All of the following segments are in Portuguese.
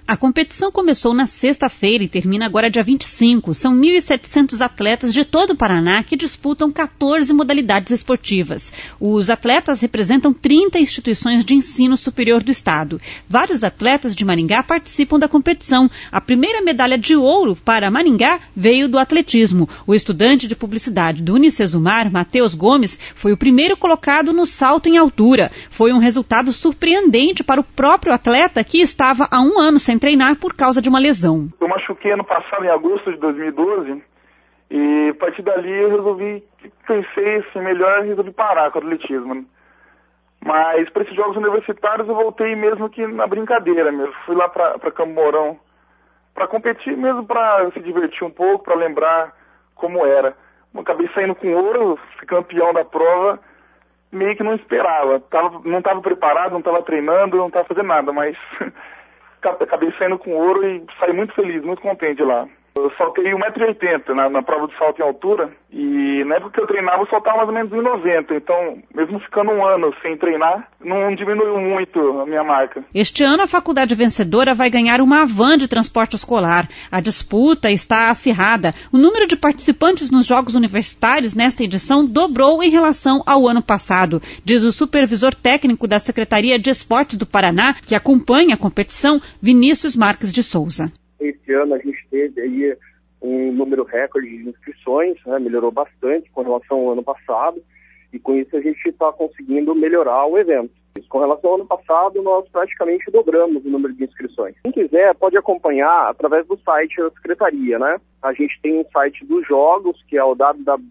A competição começou na sexta-feira e termina agora dia 25. São 1.700 atletas de todo o Paraná que disputam 14 modalidades esportivas. Os atletas representam 30 instituições de ensino superior do estado. Vários atletas de Maringá participam da competição. A primeira medalha de ouro para Maringá veio do atletismo. O estudante de publicidade do Unicesumar, Matheus Gomes, foi o primeiro colocado no salto em altura. Foi um resultado surpreendente para o próprio atleta que estava há um ano sem treinar por causa de uma lesão. Eu machuquei ano passado, em agosto de 2012, e a partir dali eu pensei assim, melhor resolvi parar com o atletismo. Né? Mas para esses jogos universitários eu voltei mesmo que na brincadeira mesmo. Fui lá para Campo Mourão para competir mesmo, para se divertir um pouco, para lembrar como era. Eu acabei saindo com ouro, fui campeão da prova, meio que não esperava. Não estava preparado, não estava treinando, não estava fazendo nada, mas acabei saindo com ouro e saí muito feliz, muito contente lá. Eu saltei 1,80 m na prova de salto em altura e na época que eu treinava eu saltava mais ou menos 1,90 m. Então, mesmo ficando um ano sem treinar, não diminuiu muito a minha marca. Este ano a faculdade vencedora vai ganhar uma van de transporte escolar. A disputa está acirrada. O número de participantes nos Jogos Universitários nesta edição dobrou em relação ao ano passado, diz o supervisor técnico da Secretaria de Esportes do Paraná, que acompanha a competição, Vinícius Marques de Souza. Esse ano a gente teve aí um número recorde de inscrições, né, melhorou bastante com relação ao ano passado, e com isso a gente está conseguindo melhorar o evento. Com relação ao ano passado, nós praticamente dobramos o número de inscrições. Quem quiser pode acompanhar através do site da Secretaria, né? A gente tem um site dos jogos, que é o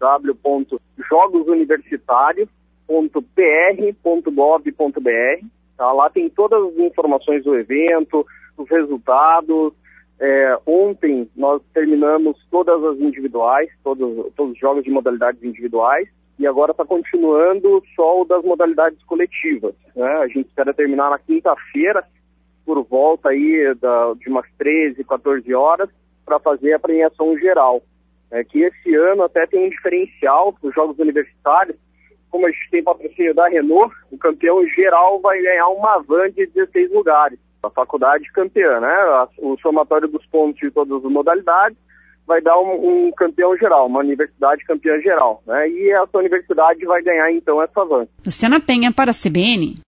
www.jogosuniversitarios.pr.gov.br. Tá? Lá tem todas as informações do evento, os resultados. Ontem nós terminamos todas as individuais, todos os jogos de modalidades individuais, e agora está continuando só o das modalidades coletivas. Né? A gente espera terminar na quinta-feira, por volta aí de umas 13, 14 horas, para fazer a premiação geral. Que esse ano até tem um diferencial dos Jogos Universitários. Como a gente tem patrocínio da Renault, o campeão geral vai ganhar uma van de 16 lugares. A faculdade campeã, né? O somatório dos pontos de todas as modalidades vai dar um campeão geral, uma universidade campeã geral, né? E essa universidade vai ganhar, então, essa van. Luciana Penha para a CBN.